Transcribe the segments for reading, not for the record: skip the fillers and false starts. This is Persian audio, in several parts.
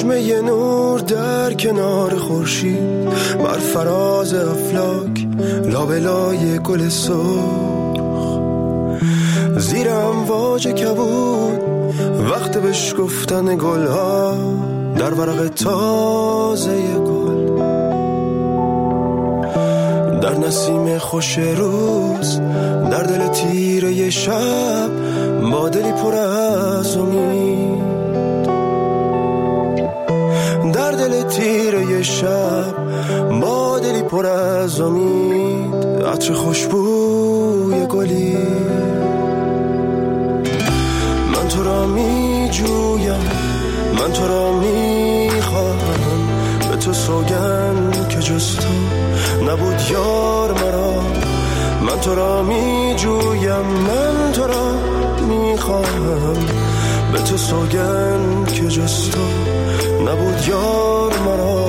چشمه نور در کنار خورشید، بر فراز افلاک لابلای گل سرخ، زیر امواج کبود وقت بشکفتن گلها در ورق تازه گل، در نسیم خوش روز، در دل تیره شب، با دلی پر از امید، در دل تیره شب، با دلی پر از امید، عطر خوشبوی گلی. من تو را می جویم، من تو را می خواهم، به تو سوگند که جز تو نبود یار مرا. من تو را می جویم، من تو را می خواهم، به تو سوگند که جز تو نبود یار مرا.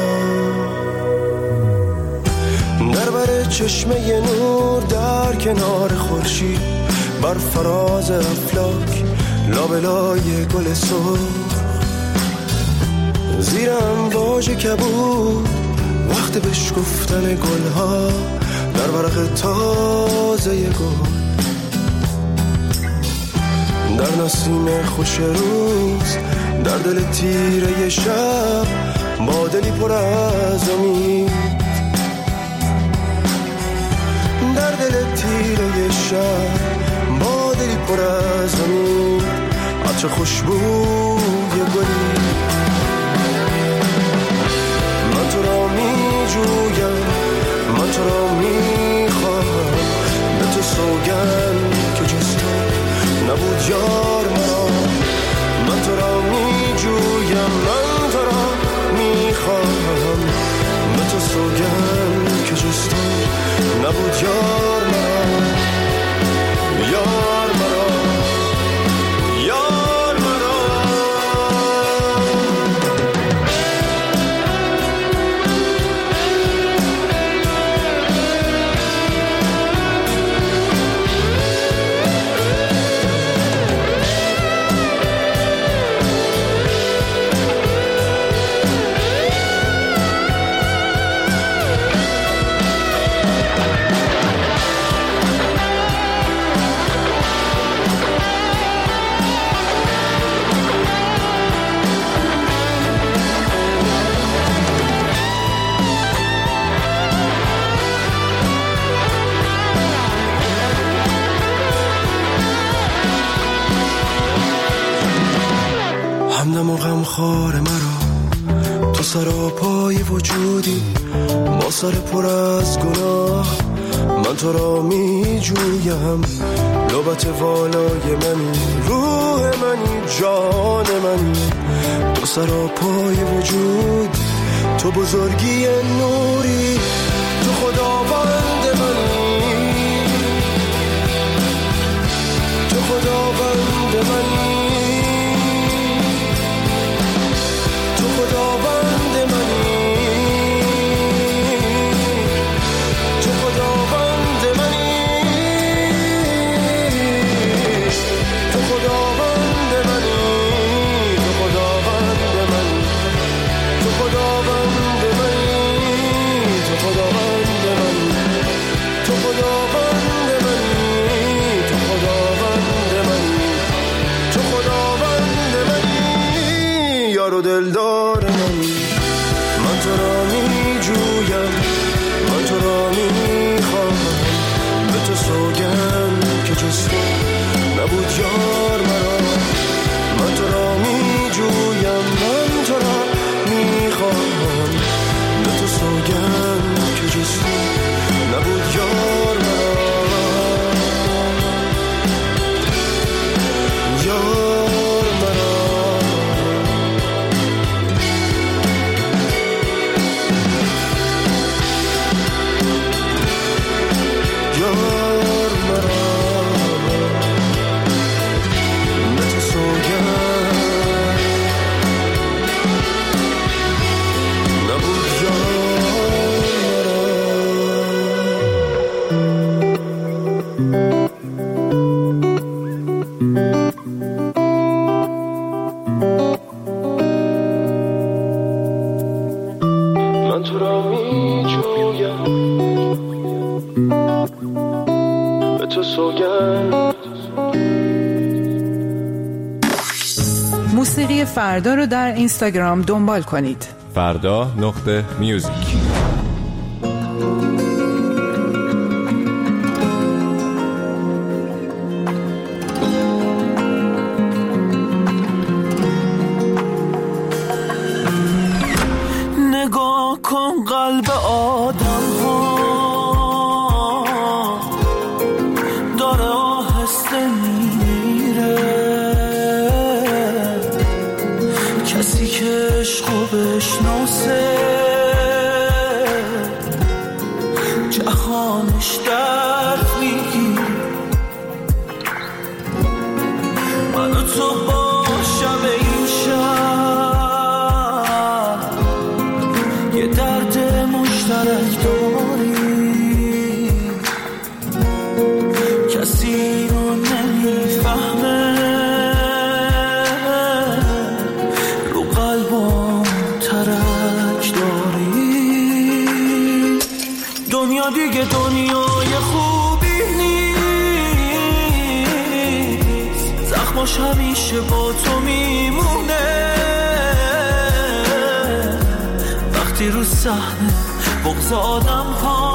در بر چشمه نور در کنار خورشید، بر فراز افلاک لابلای گل سرخ، زیر امواج کبود وقت بشکفتن گلها در ورق تازه گل، در نسیم خوش روز، در دل تیره شب، با دلی پر از امید، در دل تیره شب، با دلی پر از امید، عطر خوشبوی گلی. من تو را می جویم، من تو را می خواهم، به تو سوگند که جز تو نبود یار مرا. من تو را می جویم، من تو را می خواهم، به تو سوگند که جز تو نبود یار مرا. یار مرا، یار مرا. همدم و غمخوار مرا، تو سراپای وجودی، با سر پر از گناه. من تو را می جویم، لبت والای منی، روح منی، جان منی، تو سراپای وجود، تو بزرگی نوری، تو خداوند منی، تو خداوند منی، تو خداوند منی، تو خداوند منی، تو خداوند منی، تو خداوند منی، تو خداوند منی، تو خداوند منی. سوگند. موسیقی فردا رو در اینستاگرام دنبال کنید. فردا.music. نگاه کن قلب آدم ها داره آهسته میره، کسی که عشقو بشناسه جهانش درد میگیره. من و تو با شب این شب یه درد مشترک داریم، کسی رو نمیفهمه، رو قلبم ترک داریم. دنیا دیگه دنیای خوبی نیست، زخماش همیشه با تو میمونه. وقتی رو صحنه بغض آدم ها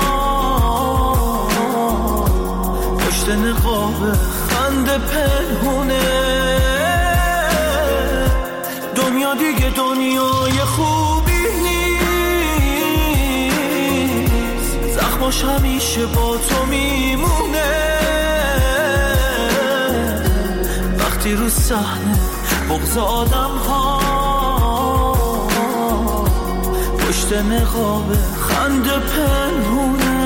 پشت نقاب خنده پنهونه. دنیا دیگه دنیای خوبی نیست، زخماش همیشه با تو میمونه. وقتی رو صحنه بغض آدم ها پشت نقاب خنده پنهونه.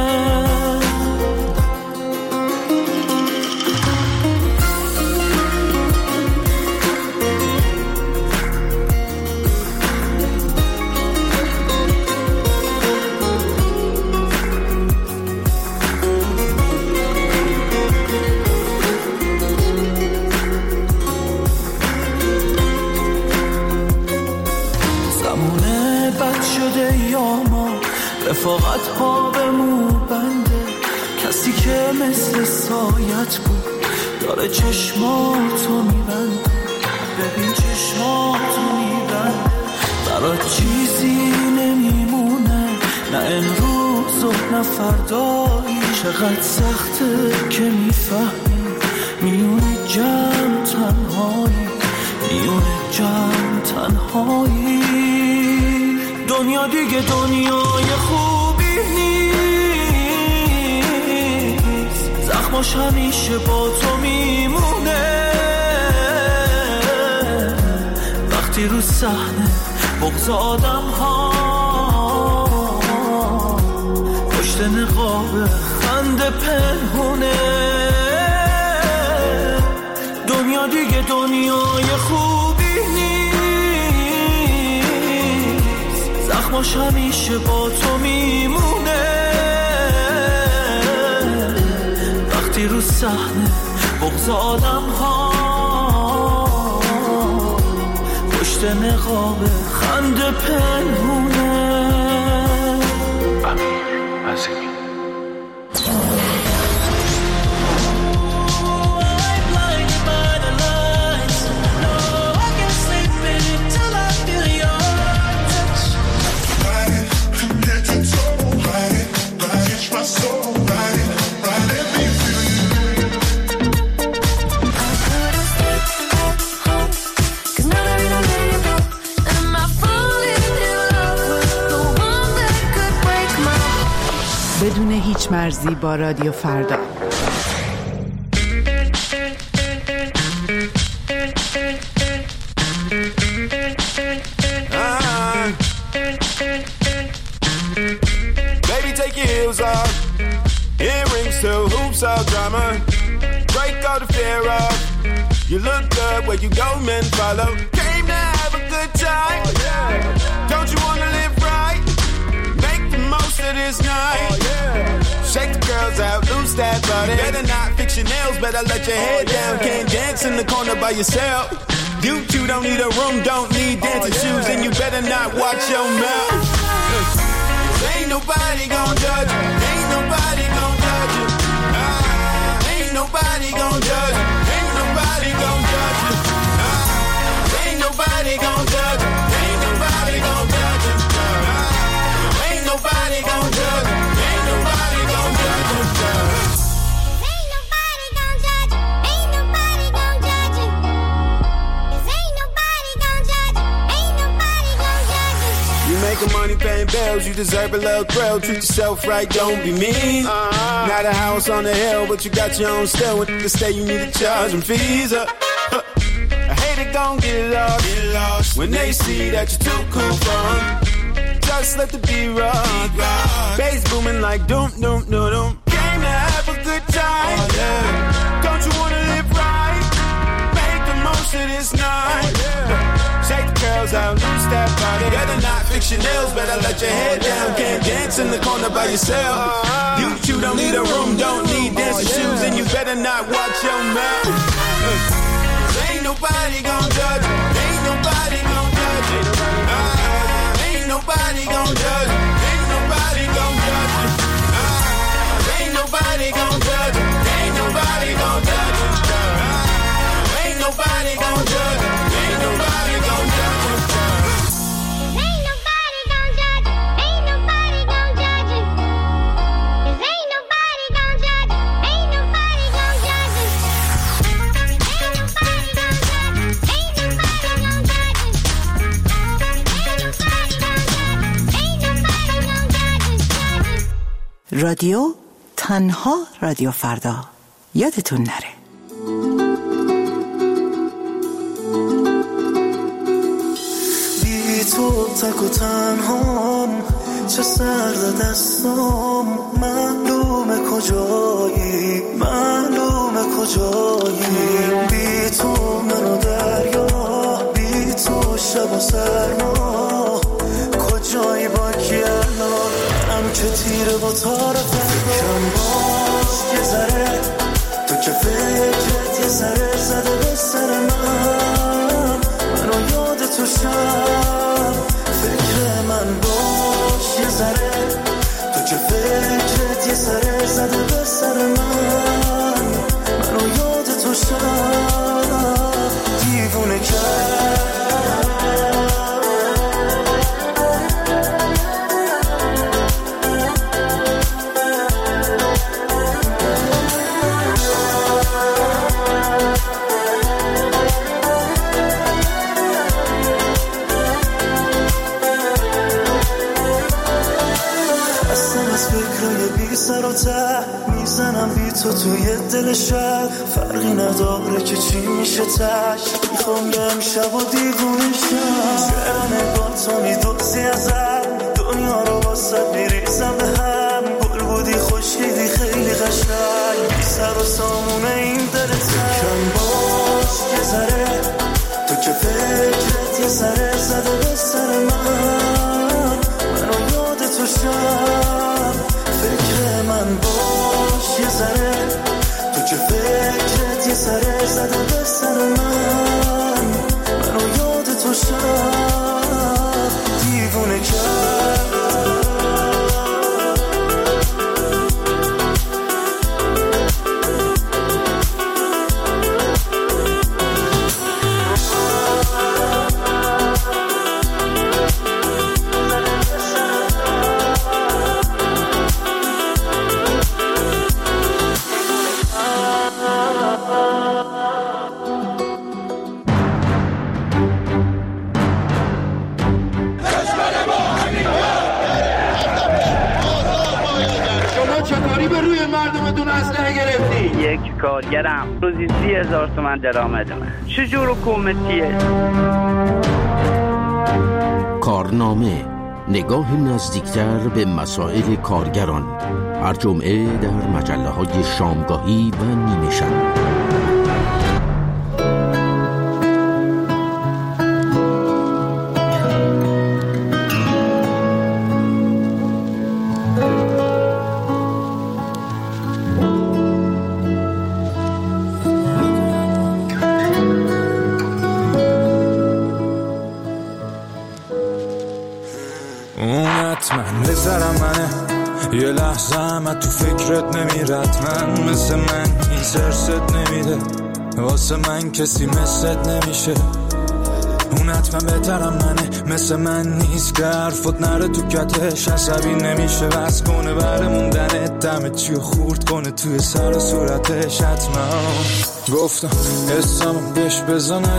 رفاقت ها به مو بنده، کسی که مثل سایت بود داره چشماتو میبنده. ببین چشماتو میبنده، برات چیزی نمیمونه، نه امروز و نه فردایی. چقدر سخته که میفهمی میونه جمع تنهایی، میونه جمع تنهایی. دنیا دیگه دنیای خوبی نیست، زخماش همیشه با تو میمونه. وقتی رو صحنه بغض آدم ها پشت نقاب خنده پنهونه. دنیا دیگه دنیای خوبی زخماش همیشه با تو میمونه. وقتی رو صحنه بغض آدم ها پشت نقاب خنده پنهونه. امیر عظیمی. بدون هیچ مرزی با رادیو فردا. Baby, take your heels off. Earrings to hoops of drama. Break all the fear off. You look good where you go, men follow. Came to have a good time. Don't you wanna live right? Make the most of this night. Shake the girls out, lose that body. Better not fix your nails, better let your head down. Can't dance in the corner by yourself. You two don't need a room, don't need dancing shoes, and you better not watch your mouth. Ain't nobody gon' judge you. Ain't nobody gon' judge you. deals, you deserve a little thrill. Treat yourself right, don't be mean. Not a house on the hill, but you got your own still. When you stay, you need to charge them fees up. I hate it, gon' get lost when they see that you're too cool for them. Just let the beat rock. Bass booming like doom, doom, doom, doom. Came to have a good time. Don't you wanna live right? Make the most of this night. Shake the curls out, loose that body. Yeah, they're not fictionals, better let your head down. Can't dance in the corner by yourself. You don't need a room, don't need dancing shoes, and you better not watch your mouth. Ain't nobody gon' judge. Ain't nobody gon' judge. Ain't nobody gon' judge. Ain't nobody gon' judge. Ain't nobody gon' judge. Ain't nobody gon' judge. Ain't nobody gon' judge. Ain't nobody gon' judge. Ain't nobody gon' judge. Ain't nobody gon' judge. 'Cause ain't nobody gon' judge. Ain't nobody gon' judge. Ain't nobody gon' judge. Ain't nobody gon' judge. Ain't nobody gon' judge. رادیو تنها رادیو فردا. یادتون نره. بی تو تک و تنهام، چه سرد دستام، معلومه کجایی، معلومه کجایی. بی تو منو دریا، بی تو شب و سرما، کجایی با کی الان؟ هم که تیره با تار فکرم باز یه ذره، تو که فکرت یه ذره زده به سر من، منو یاد تو شب، فکر من باش یه ذره، تو که فکرت یه ذره زده به سر من، منو یاد تو شب، دیوونه کرد. میزنم بی تو توی دل شب، فرقی نداره که چی میشه تش، میخوام یه امشب و دیوونه شم، چرا نگاه تو میدوزی ازم، دنیا رو واسه میریزم به هم، گل بودی خوشیدی خیلی قشنگ، بی سر و سامونه این دلت کم باش یه ذره، تو که فکرت یه ذره زده به سر من، منو یاد تو شب، فکر من باش یه ذره، تو که فکرت یه ذره زده به سر من، منو یاد تو شب، دیوونه کرد. یک کارگرم روزی 30,000 تومان درآمد من، چجور حکومتیه؟ کارنامه، نگاه نزدیکتر به مسائل کارگران، هر جمعه در مجله‌های شامگاهی و نیمه شب. من بذارم منه یه لحظه همه تو فکرت نمیرد، من مثل من این سرست نمیده، واسه من کسی مثلت نمیشه، اون حتما بهترم منه، مثل من نیست که حرفت نره تو کتش، عصبی نمیشه بس کنه بره موندنت، دمت چیو خورد کنه توی سر و صورتش، حتما گفتم اسمم بهش بزا ندونه،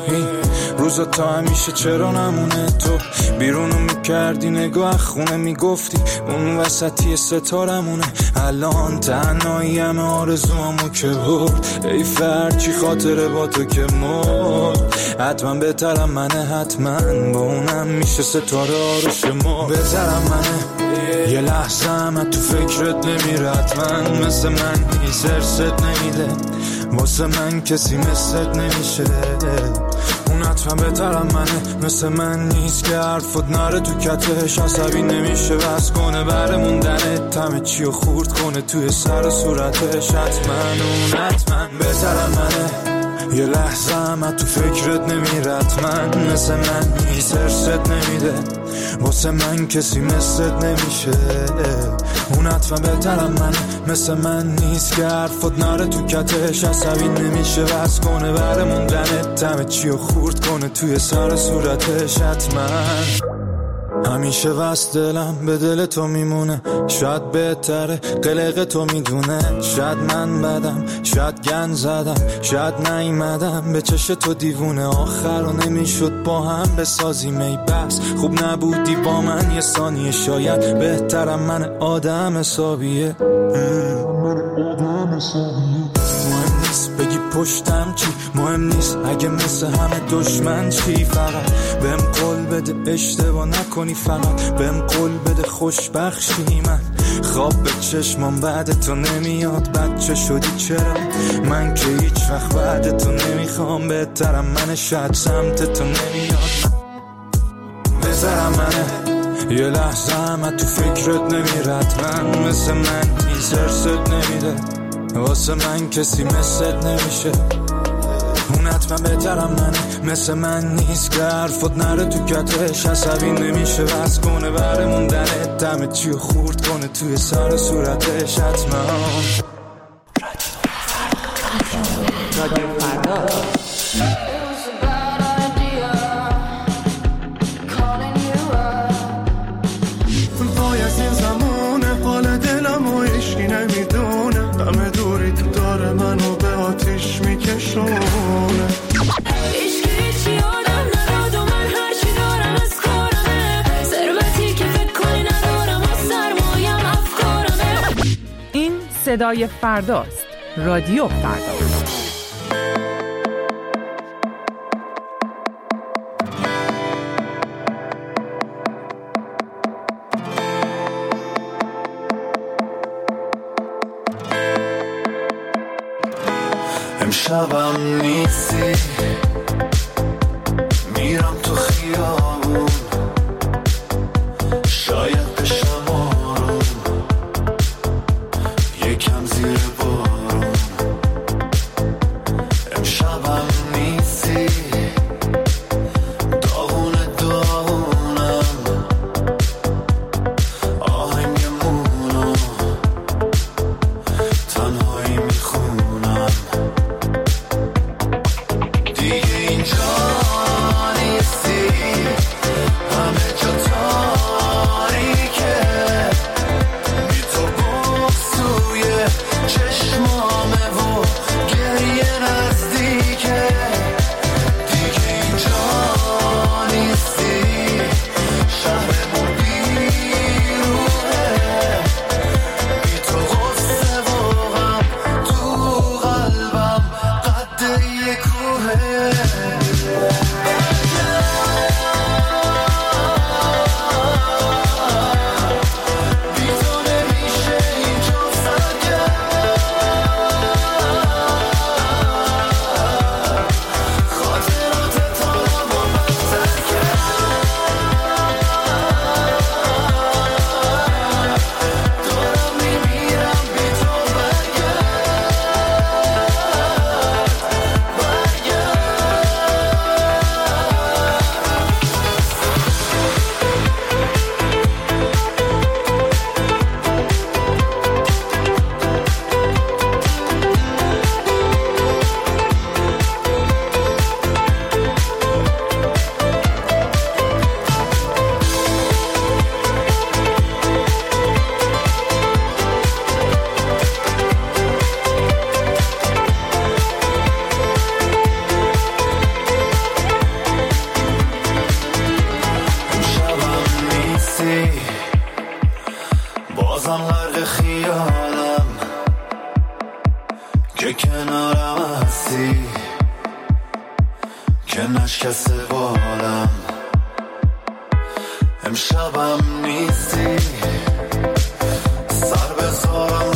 این روزا تا همیشه چرا نمونه؟ تو بیرونو میکردی نگاه خونه میگفتی اون وسطی ستارمونه. الان تنهایی همه آرزوامو که برد، ای فرچی خاطره با تو که مرد. حتما بهترم منه، حتما با اونم میشه ستاره آرش ما. بهترم منه، یه لحظه هم تو فکرت نمیره. حتما مثل من نیست، ارست نمیده، واسه من کسی مثلت نمیشه. اون حتما بهترم منه، مثل من نیست که حرفت نره تو کتش. عصبی نمیشه بس کنه بره موندنت، همه چی رو خورد کنه توی سر و صورتش. حتما اون حتما بهترم منه، یه لحظه هم تو فکرت نمیره. حتما مثل من نیست، ارست نمیده، واسه من کسی مثلت نمیشه. اون حتما بهترم منه، مثل من نیست که حرفت نره تو کتش. عصبی نمیشه بس کنه بره موندنت، همه چی رو خورد کنه توی سر صورتش. حتما همیشه وست دلم به دل تو میمونه، شاید بهتره قلق تو میدونه. شاید من بدم، شاید گن زدم، شاید نیومدم به چش تو دیوونه. آخر رو نمیشد با هم بسازیم، ای بس خوب نبودی با من یه ثانیه. شاید بهترم من آدم حسابیه. مهم نیست بگی پشتم چی، مهم نیست اگه مثل همه دشمن چی. فقط بهم قول بده اشتباه نکنی، فقط بهم قول بده خوشبخشی. من خواب به چشمم بعد تو نمیاد، بچه شدی چرا؟ من که هیچ وقت بعد تو نمیخوام. بهترم منه، شاید سمت تو نمیاد. بهترم منه، یه لحظه هم تو فکرت نمیره. حتما مثل من نیست، ارست نمیده، واسه من کسی مثلت نمیشه. اون حتما بهترم منه، مثل من نیست که حرفت نره تو کتش. عصبی نمیشه بس کنه بره موندنت، همه چی رو خورد کنه توی سر صورتش. حتما رادیو فردا. وای از این زمونه، حال دلم و عشقی نمیدونه. همه دوری تو داره منو به آتیش میکشونه. عشقی چی آدم نداد و من هرچی دارم از کارمه. ثروتی که فکر کنی ندارم و سرمایم افکارمه. این صدای فرداست، رادیو فردا. امشبم نیستی، میرم تو خیابون، شاید بشم آروم، یکم زیر بارون. امشبم نیستی، داغونه داغونم، آهنگمونو تنهایی میخونم. دیگه اینجا نیستی، همه جا تاریکه، بی تو بغض توی چشم یادم که کنارم هستی، که نشکسته بالم، امشبم نیستی، سر بذارم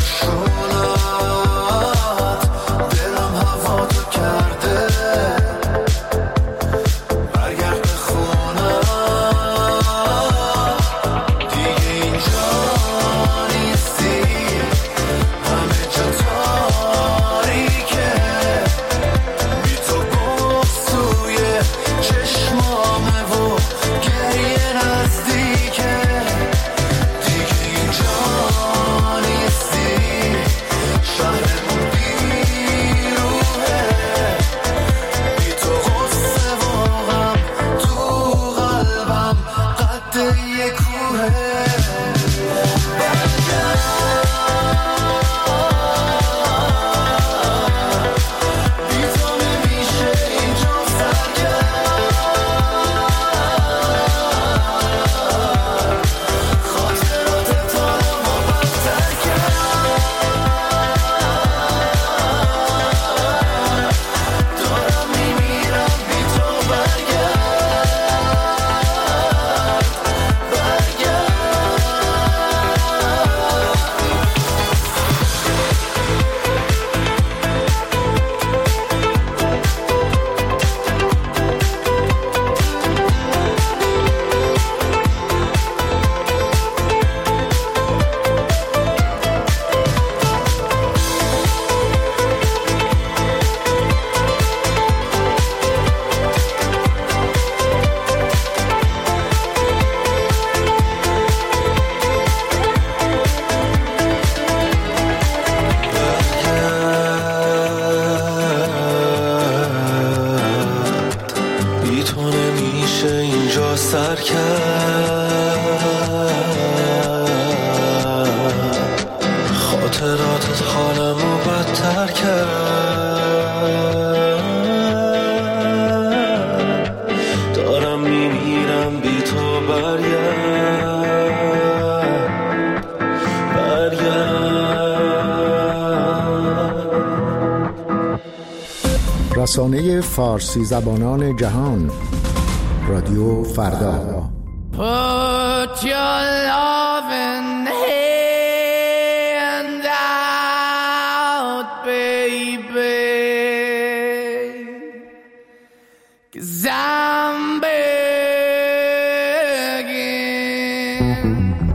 شونت، دلم هوا تو کرده، برگرد به خونم، دیگه اینجا نیستی، همه جا تاریکه، بی تو بغض توی چشمامه و گریه نزدیکه، دیگه اینجا نیستی، شهرمون بیروحه، بی تو غصه و غم تو قلبم قد یه کوهه. بی تو نمیشه اینجا سرگرد، خاطرات تارم و بدتر کرد، دارم میمیرم بی تو بی تو نمیشه اینجا سر کرد، خاطراتت حالمو بدتر کرد، دارم میمیرم بی تو برگرد. رسانه فارسی زبانان جهان، رادیو فردا. Put your loving hand out, baby, 'cause I'm begging.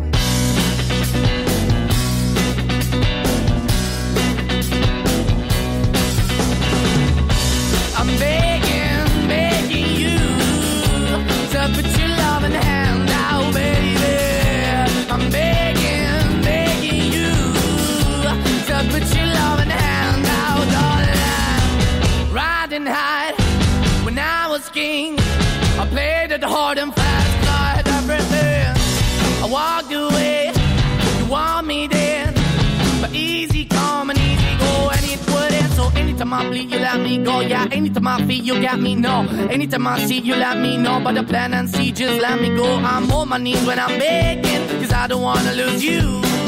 I'm begging, begging you to put your loving hand out, baby. I'm begging, begging you to put your loving hand out, darling. Riding high when I was king, I played it hard and fast, tried everything. I walked away, you want me then, but easy come and easy go, and it wouldn't. So anytime I bleed, you let me go. Yeah, anytime I feel, you got me, no. Anytime I see, you let me know. But the plan and see, just let me go. I'm on my knees when I'm begging, 'cause I don't wanna lose you.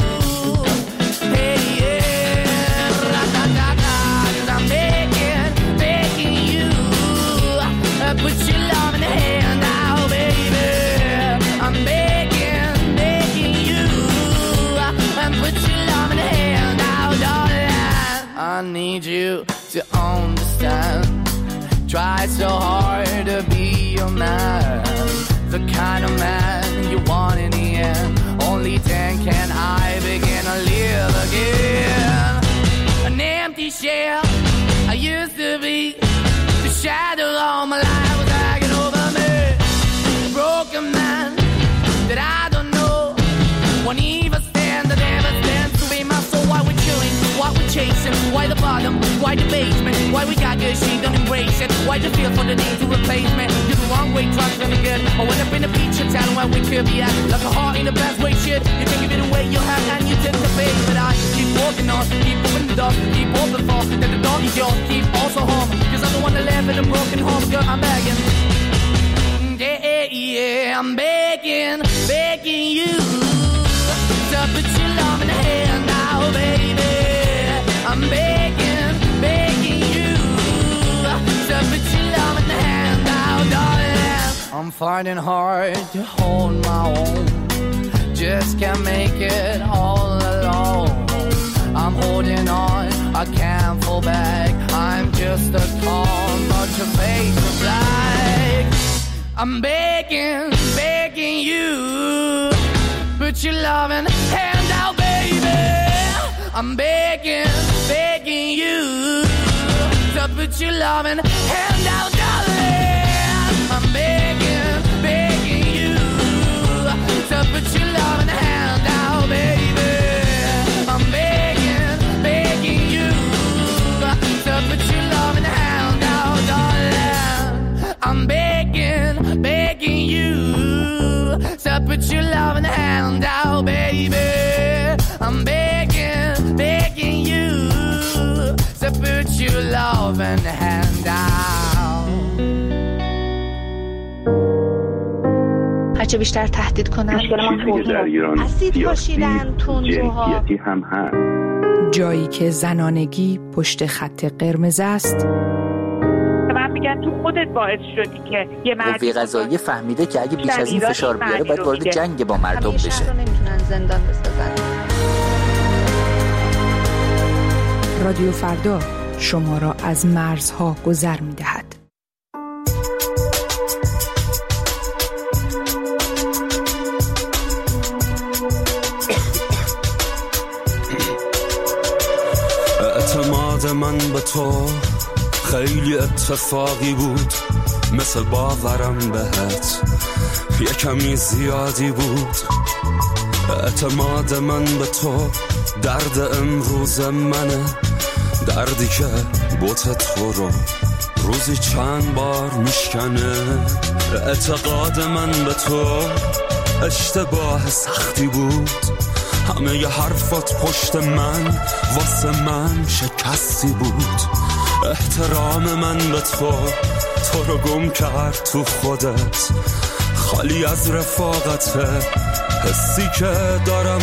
Hey, yeah, ra-da-da-da, 'cause I'm begging, begging you, put your love in the hand out, baby. I'm begging, begging you, put your love in the hand out, darling. I need you to understand. Try so hard to be your man, the kind of man you want in the end. Only then can I begin to live again. An empty shell I used to be, the shadow all my life was hanging over me. A broken man that I don't know won't even stand, that never stands to be my soul. Why we're chilling, why we're chasing, why the bottom, why the basement, why we got good, she don't embrace it. Why the feel for the need to replace me? You're the wrong way, trying to be good. I went up in a feature town where we could be at, like a heart in the best way, shit. You can give it away, you have, and you tend to pay. But I keep walking on, keep moving the dog, keep open for that the dog is yours, keep also home. 'Cause I'm the one that live in a broken home, girl, I'm begging. Yeah, yeah, I'm begging, begging you to put your love in the hand now. finding hard to hold my own. Just can't make it all alone. I'm holding on, I can't fall back. I'm just a call, not your face of black. I'm begging, begging you, put your loving hand out, baby. I'm begging, begging you, to put your loving hand out, darling. I'm begging, begging you, to put your loving hand out, baby. I'm begging, begging you, to put your loving hand out, darling. I'm begging, begging you, to put your loving hand out, baby. I'm begging, begging you, to put your loving hand out. هرچه بیشتر تهدید کنن اسید پاشیدن تندروها هم هست. جایی که زنانگی پشت خط قرمز است. من میگن تو خودت باعث شدی که یه قوه قضاییه فهمیده که اگه بیش از این فشار بیاره باید وارد جنگ با مردم بشه. شهر رو نمیتونن زندان بسازن. رادیو فردا شما را از مرزها گذر می‌دهد. اعتماد من به تو خیلی اتفاقی بود، مثل باورم بهت یه کمی زیادی بود. اعتماد من به تو درد امروز منه، دردی که بوت تو رو روزی چند بار میشکنه. اعتقاد من به تو اشتباه سختی بود، همه ی حرفات پشت من واسه من شکستی بود. احترام من به تو رو گم کرد تو خودت، خالی از رفاقت حسی که دارم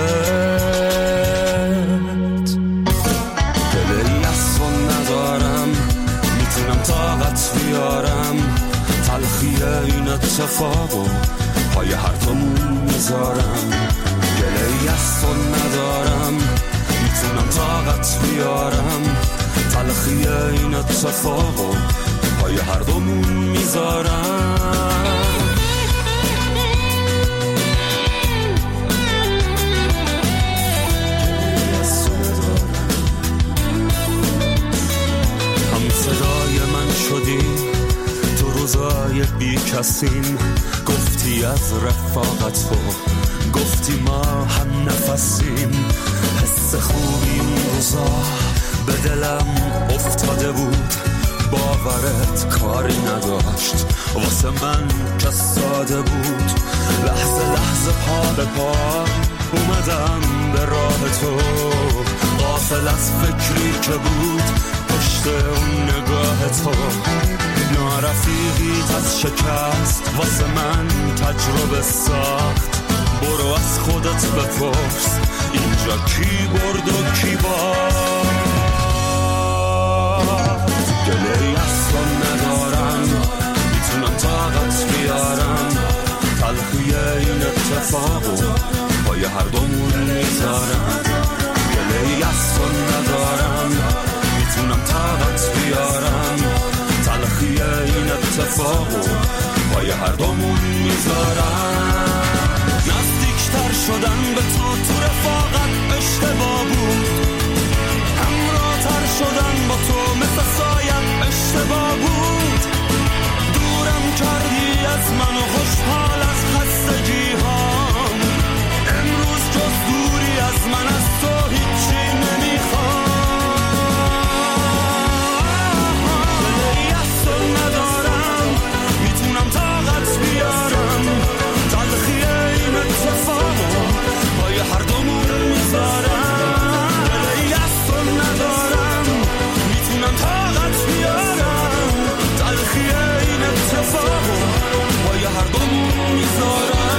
بهت. دلی از تو ندارم، میتونم طاقت بیارم، تلخی این اتفاقو پای هر دومون میذارم. دلی از تو ندارم، میتونم طاقت بیارم، تلخی این اتفاقو پای هر دومون میذارم. هم صدای من شدی تو روزای بی کسیم، گفتی از رفاقت تو، گفتی ما هم نفسیم. حس خوبی اون روزا به دلم افتاده بود، باورت کاری نداشت واسه من که ساده بود. لحظه لحظه پا به پا اومدم به راه تو، غافل از فکری که بود پشت اون نگاه تو. نارفیقیت از شکست واسه من تجربه ساخت، برو از خودت بپرس اینجا کی برد و کی باخت. گله‌ای از تو ندارم، میتونم طاقت بیارم، تلخی این اتفاقو پای هر دومون میذارم. گله‌ای از تو ندارم، میتونم طاقت بیارم، تلخی این اتفاقو پای هر دومون میذارم. نزدیکتر شدن به تو رفاقت اشتباه بود، همراه‌تر شدن با تو مثل سایم اشتباه بود. دورم کردی از من و خوشحال از خستگی هام، امروز جز دوری از من از تو هیچی نمیخوام. دلی از تو ندارم، میتونم طاقت بیارم، تلخی این اتفاقو پای هر دومون میذارم. دلی از تو ندارم، میتونم طاقت بیارم، تلخی این اتفاقو پای هر دومون میذارم.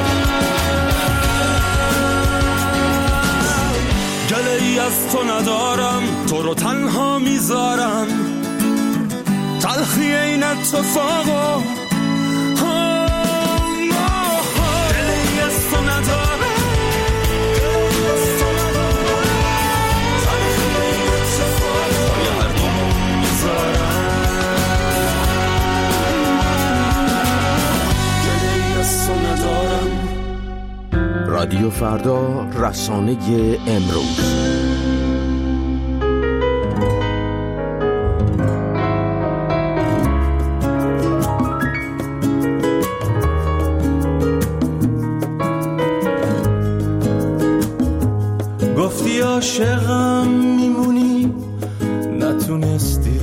گله‌ای از تو ندارم، تو رو تنها میذارم، تلخی این اتفاقو فردا، رسانه امروز. گفتی عاشقم میمونی نتونستی،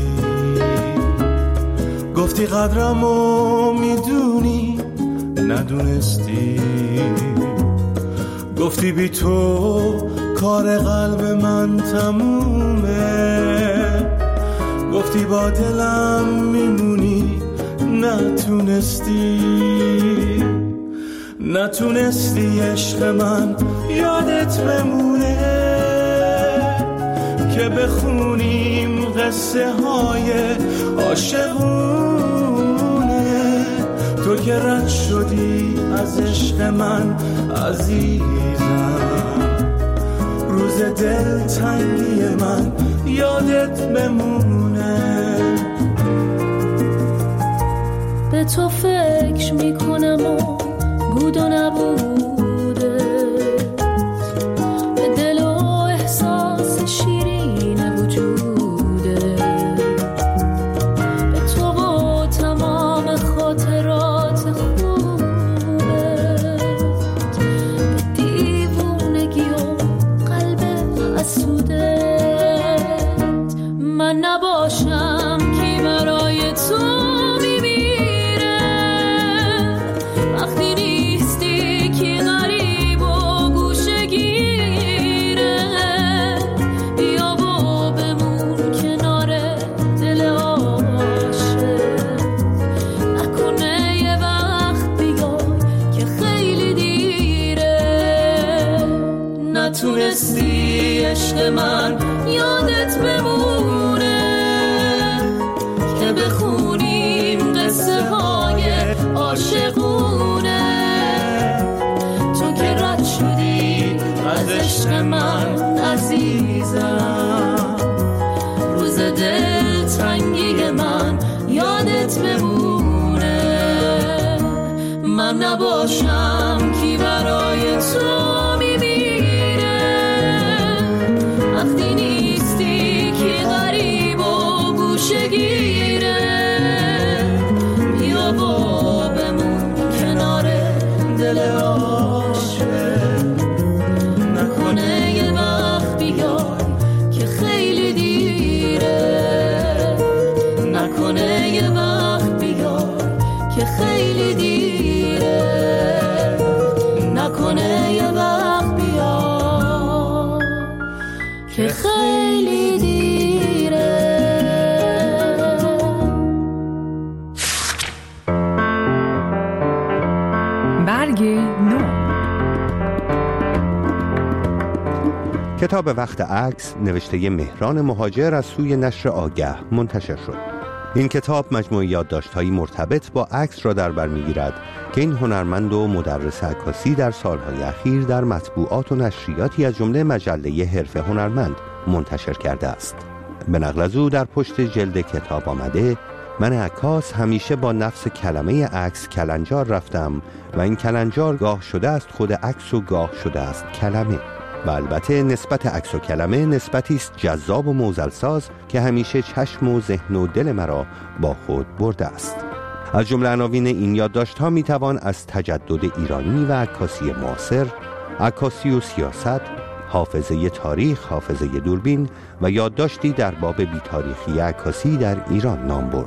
گفتی قدرمو میدونی ندونستی، گفتی بی تو کار قلب من تمومه، گفتی با دلم میمونی نتونستی عشق من یادت بمونه که بخونیم قصه های عاشقونه. تو که رد شدی از عشق من عزیزم، روز دلتنگی من یادت بمونه. به تو فکر میکنم و بود و نبوده، به دل و احساس شیرین وجوده، به تو و تمام خاطرات خوبه، به دیوونگی و قلب حسوده. من نباشم کی برای تو نتونستی عشق من یادت بمونه که بخونیم قصه های عاشقونه. تو که رد شدی از عشق من عزیزم، روز دلتنگی من یادت بمونه. من نباشم کی برای تو وقتی نیستی که غریب و گوشه‌گیره، بیا با بمون کنار دل عاشق، نکنه یه وقت بیای که خیلی دیره، نکنه یه وقت بیای که خیلی دیره، نکنه یه وقت بیای که خیلی دیره. برگ نو. کتاب وقت عکس نوشته مهران مهاجر از سوی نشر آگه منتشر شد. این کتاب مجموعه یادداشت‌های مرتبط با عکس را در بر می‌گیرد که این هنرمند و مدرس عکاسی در سالهای اخیر در مطبوعات و نشریاتی از جمله مجله حرفه هنرمند منتشر کرده است. به نقل از او در پشت جلد کتاب آمده: من عکاس همیشه با نفس کلمه عکس کلنجار رفتم و این کلنجار گاه شده است خود عکس و گاه شده است کلمه. و البته نسبت عکس و کلمه نسبتی است جذاب و معضل‌ساز که همیشه چشم و ذهن و دل مرا با خود برده است. از جمله عناوین این یادداشت‌ها میتوان از تجدد ایرانی و عکاسی معاصر، عکاسی و سیاست، حافظه تاریخ، حافظه دوربین و یادداشتی در باب بی‌تاریخی عکاسی در ایران نام برد.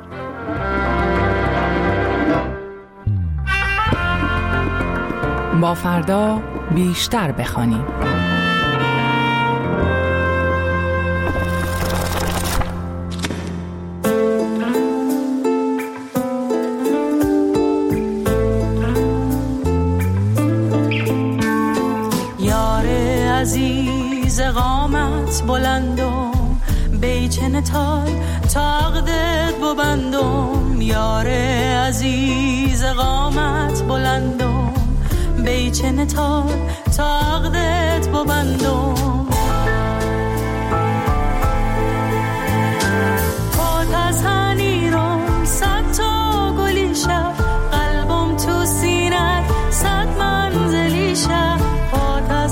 با فردا بیشتر بخوانیم. عزیز قامت بلندم بیچن تای تاقدت ببندم، یار عزیز قامت بلندم بیچن تای تاقدت ببندم. پات از هنیرم صد تا گلی شد، قلبم تو سینه صد منزلی شد. پات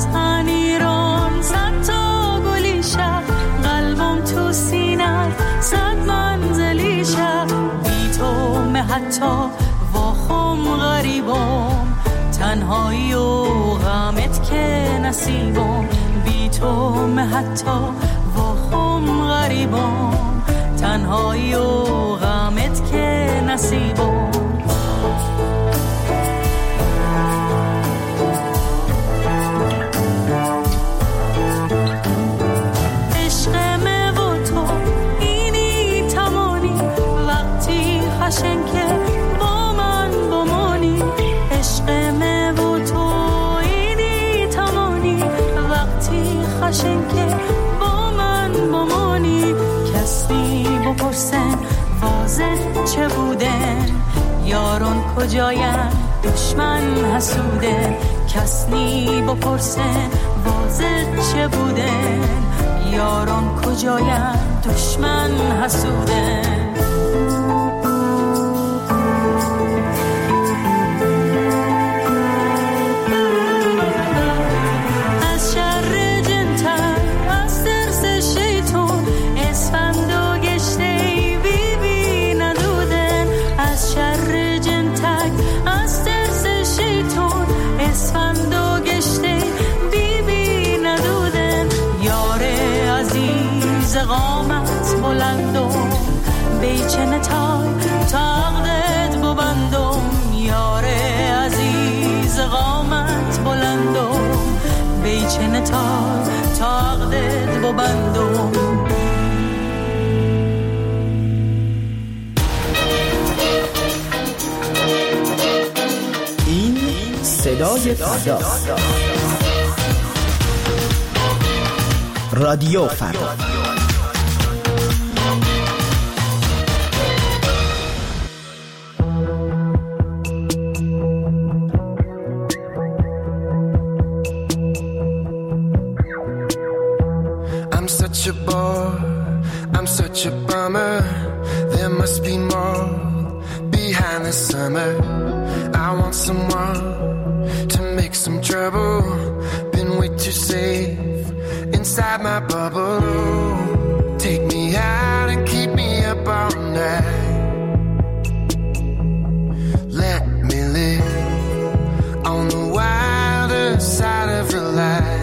نصیبم بی تو حتی و خم غریبم تنهایی و غمت که نصیبم که با من بمانی عشق من و تو اینی تمانی وقتی خشن که با من بمانی کسی بپرسن واضح چه بودن یارون کجاین دشمن حسوده کسی بپرسن واضح چه بودن یارون کجاین دشمن حسوده قامت بلندم بیچنه تا عقدت ببندم یار عزیز قامت بلندم بیچنه تا عقدت ببندم این صدای فردا رادیو فردا I'm such a bummer. There must be more behind the summer. I want someone to make some trouble. Been way too safe inside my bubble. Take me out and keep me up all night. Let me live on the wilder side of the light.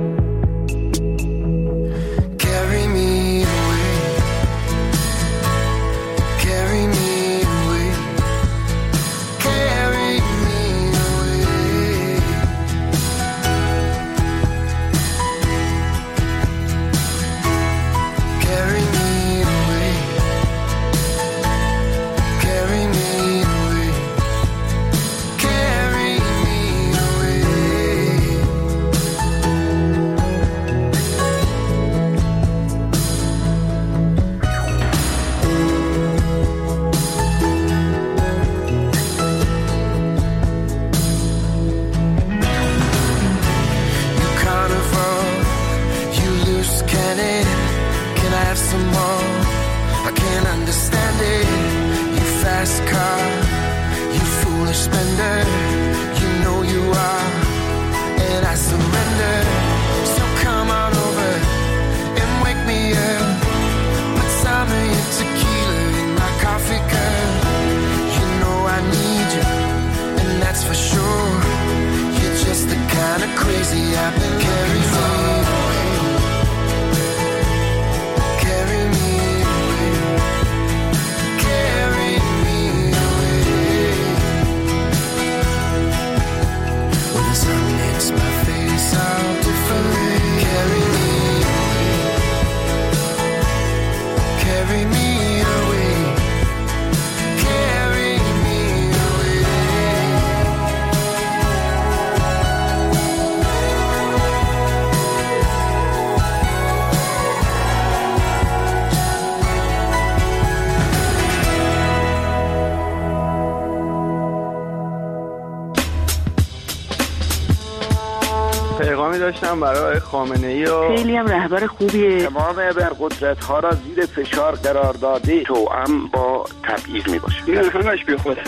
پیغامی داشتم برای خامنه‌ای و خیلی هم رهبر خوبیه. تمام ابرقدرت‌ها را زیر فشار قرار داده توأم با تبعیض میباشه. این همش بیخوده.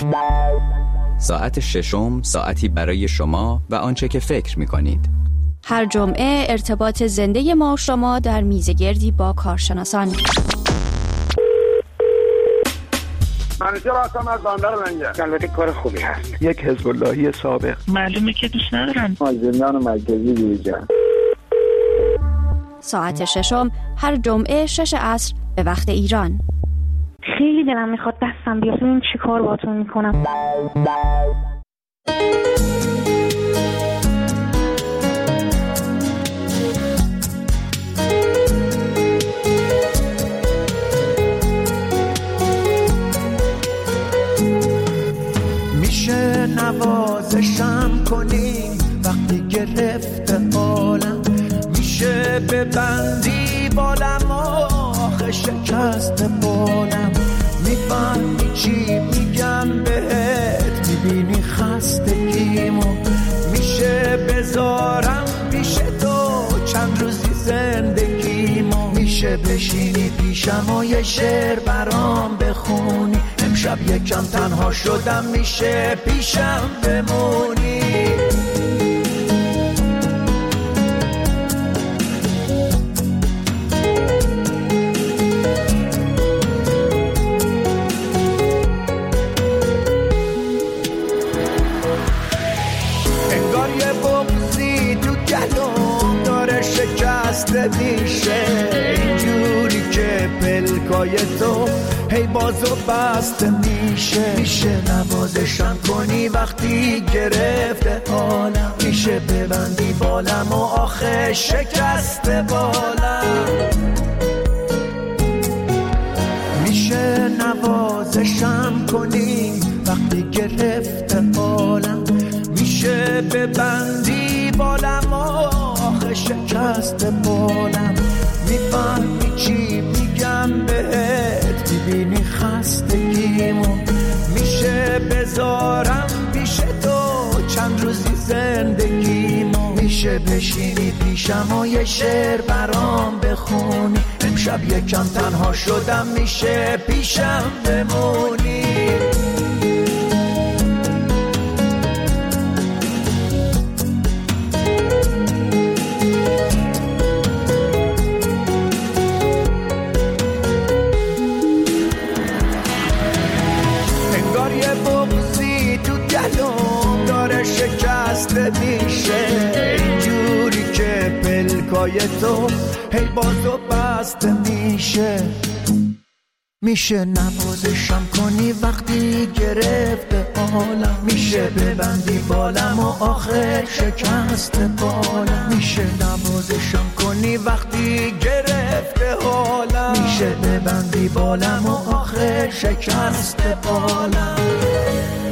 ساعت ششم ساعتی برای شما و آنچه که فکر می‌کنید. هر جمعه ارتباط زنده ما و شما در میزگردی با کارشناسان. منیژه راستم از بندر منجه. البته کار خوبی هست. یک حزب اللهی سابق. معلومه که دوست ندارن. زندان مرکزی بیرجن. ساعت ششم هر جمعه 6 عصر به وقت ایران. خیلی دلم میخواد دستم بیاد ببینیم چی کار باهاتون میکنم. میشه نوازشم کنی وقتی گرفته حالم، میشه ببندی بالم آخه شکست بالم، میفهمی چی میگم بهت، میبینی خستگیمو، میشه بذارم پیش تو چند روزی زندگیمو، میشه بشینی پیشم و یه شعر برام بخونی، امشب یکم تنها شدم میشه پیشم بمونی. انگار یه بغضی تو گلوم داره شکسته میشه، اینجوری که پلکای تو هی بازو بسته میشه، میشه نوازشم کنی وقتی گرفته حالم، میشه ببندی بالم و آخه شکسته بالم، میشه نوازشم کنی وقتی گرفته حالم، میشه ببندی بالم و آخه شکسته بالم، میفهمی چی میگم بهت، میبینی خستگیمو، میشه بذارم پیش تو چند روزی زندگیمو، میشه بشینی پیشم و یه شعر برام بخونی، امشب یکم تنها شدم میشه پیشم بمونی. شکسته میشه اینجوری که پلکای تو هی بازو بسته میشه، میشه نوازشم کنی وقتی گرفته حالم، میشه ببندی بالم و آخر شکسته بالم، میشه نوازشم کنی وقتی گرفته حالم، میشه ببندی بالم و آخر شکسته بالم.